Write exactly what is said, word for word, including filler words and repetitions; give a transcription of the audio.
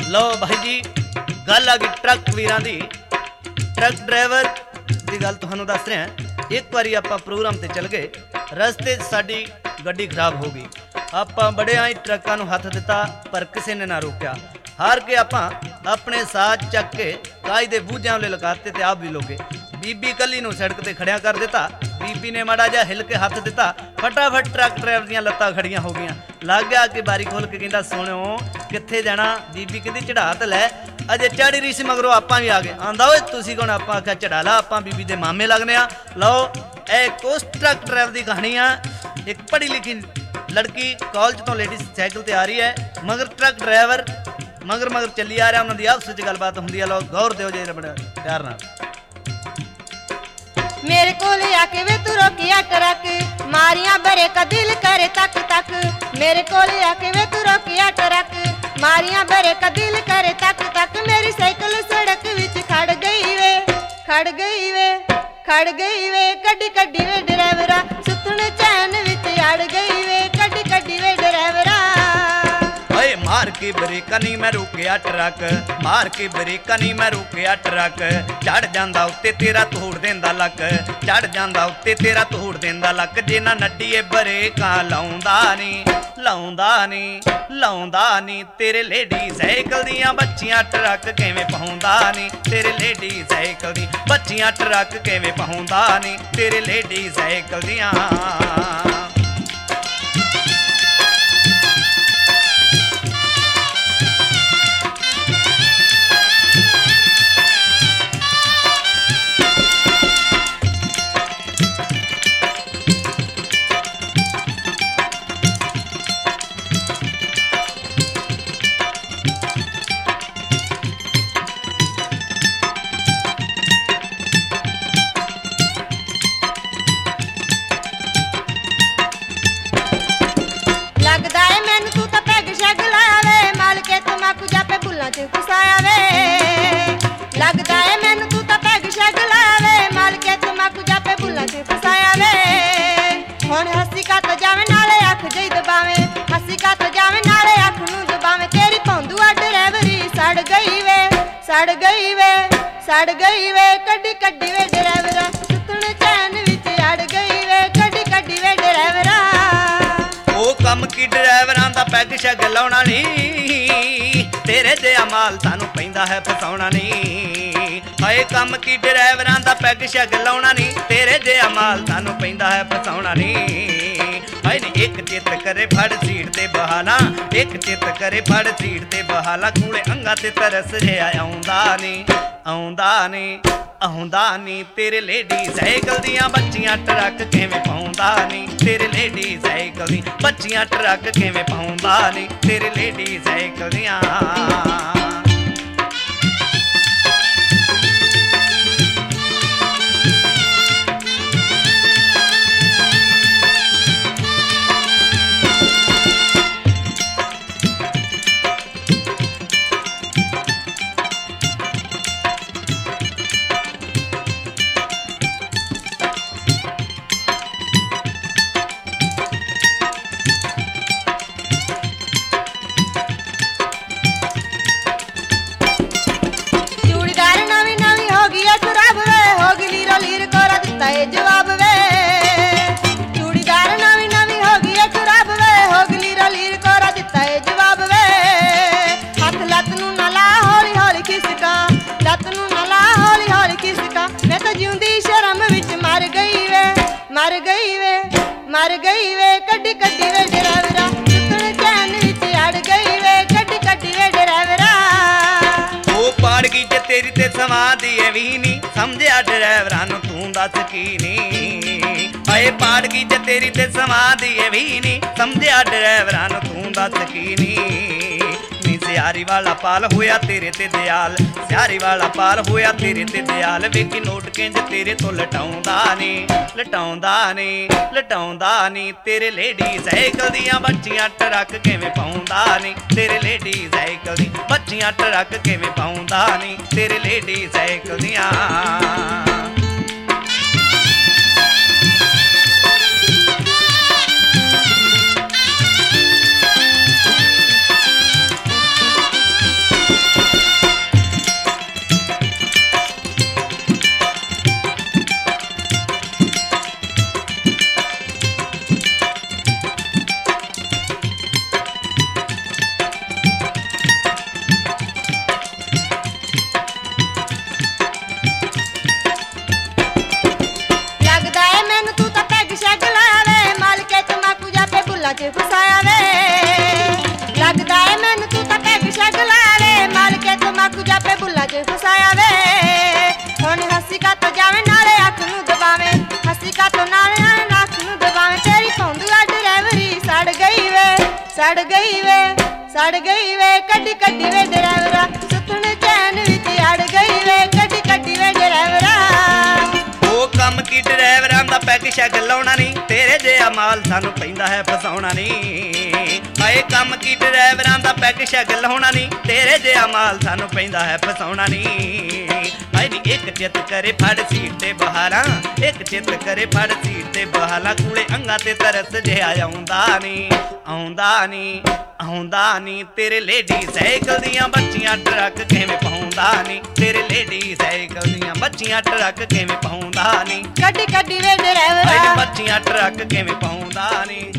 लो भाई जी गल आ गई ट्रक वीरां दी। ट्रक ड्राइवर की गल तुहानू दस रहे हैं। एक बारी आपां प्रोग्राम ते चल गए, रस्ते साडी गड्डी खराब हो गई। आपां बड़े आई ट्रकां नू हथ दिता पर किसी ने ना रोकिया। हार के आपां अपने साथ चक के काज दे बूझे वाले लगाते ते आप भी लोगे। बीबी कली नू सड़क ते खड़िया कर दिता। बीबी ने माड़ा जा हिल के हथ दिता, फटाफट ट्रक ड्राइवर दियां लत्तां खड़ियां हो गईयां। लग गया कि बारी खोल के कहंदा सुणो कित्थे जाना। बीबी कहंदी चढ़ा ते लै, अजे चढ़ी रही सी मगरों आपां भी आ गए। आंदा ओए तुसीं कौन? आपां आख्या चढ़ा ला, आपां बीबी दे मामे लगने आ। लो एक उस ट्रक ड्राइवर दी कहानी आ। एक पढ़ी लिखी लड़की कॉलेज तो लेडीज साइकिल ते आ रही है, मगर ट्रक ड्राइवर मगर मगर चली आ रहा। उन्होंने आपस में गलबात होंदी है। लो गौर दिओ जे बड़े प्यार नाल। मेरे कोले आके वे तू रोकिया ट्रक, मारिया बरे का दिल करे तक तक। मेरे कोले आके वे तू रोकिया ट्रक, मारिया बरे का दिल करे तक तक। मेरी साइकिल सड़क विच खड़ गई वे, खड़ गई वे, खड़ गई वे। कड्डी कड्डी वे ड्राइवरा, सुतन चैन विच अड़ गई वे। कड्डी कड्डी वे ड्राइवरा। मार के ब्रेका नहीं मैं रोकिया ट्रक, मार के ब्रेका नहीं मैं रोकिया ट्रक। चढ़ जांदा उत्ते तेरा तोड़ देंदा लक, चढ़ जांदा उत्ते तेरा तोड़ देंदा लक। जे ना नड्डीए ब्रेका लाउंदा नी, लाउंदा नी, लाउंदा नी। तेरे लेडी साइकिल दियां बच्चियां ट्रक किवें पहुंदा नी। तेरे लेडी साइकिल दी बच्चियां ट्रक किवें पहुंदा नी। तेरे लेडी साइकिल दियां। फसाया वे लगदा है मैनू तू तां पैग शैग लावे। मालके तमाकू जापे बुल्ला च फसाया वे। हुण हसी का तो जावे नाले अख जई दबावे, हसी का तो जावे नाले अख नू दबावे। तेरी पौंदूआ ड्राइवरी सड़ गई वे, सड़ गई वे, सड़ गई वे। कड्डी कड्डी वे ड्राइवरा, सुतन चैन विच अड़ गई वे। कड्डी कड्डी वे ड्राइवरा। ओ कम की ड्राइवरां दा पैग शैग लाउणा नहीं, तेरे जिहा माल सानू पैंदा है फसाउणा नहीं। हाए कम की ड्राइवरां दा पैग शैग लाउणा नहीं, तेरे जिहा माल सानू पैंदा है फसाउणा नहीं। हाए नी एक चित करे फड़ सीट ते बहाला, एक चित करे फड़ सीट ते बहाला। कूड़े अंगा ते तरस जिहा आउंदा नहीं, आउंदा नहीं, आउंदा नहीं। तेरे लेडी साइकिल दियां बच्चियां ट्रक किवें पाउंदा नहीं। तेरे लेडी साइकिल दी बच्चियां ट्रक किवें पाउंदा नहीं। तेरे लेडी साइकिल दियां। जवाब वे चूड़ीदार नवी नवी हो गई है खराब वे। हो गली रलीर कोरा दिता है जवाब वे। हाथ लत नू ना ला हौली हौली खिसका, लत नू ना ला हौली हौली खिसका। मैं तो जिउंदी शर्म विच मर गई वे, मर गई वे, मर गई वे। कड्डी कड्डी वे ड्राइवरा, सुतन चैन विच अड़ गई वे। कड्डी कड्डी वे ड्राइवरा। ओ पाड़ गई जे तेरी ते समाधी है वी नी, समझिया ड्राइवरां नू तूं दस की नी। हाए पाड़ गई जे तेरी ते समाधी है वी नी, समझिया ड्राइवरां नू तूं दस की नी। नी सियारी वाला पाल होया तेरे ते दयाल, सियारी वाला पाल होया तेरे ते दयाल। वेखी नोट किंज तेरे तो लटाउंदा नी, लटाउंदा नी, लटाउंदा नी। तेरे लेडी साइकिल दियां बच्चियां ट्रक किवें पाउंदा नी। तेरे लेडी साइकिल दी बच्चियां ट्रक किवें पाउंदा नी। तेरे लेडी साइकिल दियां। ਜਾਪੇ ਬੁੱਲਾ ਚ ਫਸਾਇਆ ਵੇ ਹੁਣ ਹੱਸੀ ਕੱਤ ਜਾਵੇ ਨਾਲੇ ਅੱਖ ਨੂੰ ਦਬਾਵੇ ਹੱਸੀ ਕੱਤ ਨਾਲੇ ਅੱਖ ਨੂੰ ਦਬਾਵੇ ਤੇਰੀ ਪੌਂਦੂਆ ਡਰਾਈਵਰੀ ਸੜ ਗਈ ਵੇ ਸੜ ਗਈ ਵੇ ਸੜ ਗਈ ਵੇ ਕੱਢੀ ਕੱਢੀ ਵੇ ਡਰਾਈਵਰਾ ਸੁੱਥਣ ਚੈਨ ਵਿੱਚ ਅੜ ਗਈ ਵੇ ਕੱਢੀ ਕੱਢੀ ਵੇ ਡਰਾਈਵਰਾ ਉਹ ਕੰਮ ਕੀ ਡਰਾਈਵਰਾਂ ਦਾ ਪੈਗ ਸ਼ੈਗ ਲਾਉਣਾ ਨਹੀਂ ਤੇਰੇ ਜਿਹਾ ਮਾਲ ਸਾਨੂੰ ਪੈਂਦਾ ਹੈ ਫਸਾਉਣਾ ਨਹੀਂ ਹਾਏ ਕੰਮ ਕੀ ਡਰਾਈਵਰਾਂ ਦਾ ਪੈਗ ਸ਼ੈਗ ਲਾਉਣਾ ਨਹੀਂ ਤੇਰੇ ਜਿਹਾ ਮਾਲ ਸਾਨੂੰ ਪੈਂਦਾ ਹੈ ਫਸਾਉਣਾ ਨਹੀਂ ਹਾਏ ਨੀ ਇੱਕ ਚਿੱਤ ਕਰੇ ਫੜ ਸੀਟ ਤੇ ਬਹਾਰਾਂ ਇੱਕ ਚਿੱਤ ਕਰੇ ਫੜ ਸੀਟ ਤੇ ਬਹਾਲਾਂ ਕੂਲੇ ਅੰਗਾਂ ਤੇ ਤਰਸ ਜਿਹਾ ਆਉਂਦਾ ਨਹੀਂ ਆਉਂਦਾ ਨਹੀਂ ਆਉਂਦਾ ਨਹੀਂ ਤੇਰੇ ਲੇਡੀ ਸਾਈਕਲ ਦੀਆਂ ਬੱਚੀਆਂ ਟਰੱਕ ਕਿਵੇਂ ਪਾਉਂਦਾ ਨਹੀਂ ਤੇਰੇ ਲੇਡੀ ਸਾਈਕਲ ਦੀਆਂ ਬੱਚੀਆਂ ਟਰੱਕ ਕਿਵੇਂ ਪਾਉਂਦਾ ਨਹੀਂ ਕੱਢੀ ਕੱਢੀ ਵੇ ਡਰਾਈਵਰਾ ਬੱਚੀਆਂ ਟਰੱਕ ਕਿਵੇਂ ਪਾਉਂਦਾ ਨਹੀਂ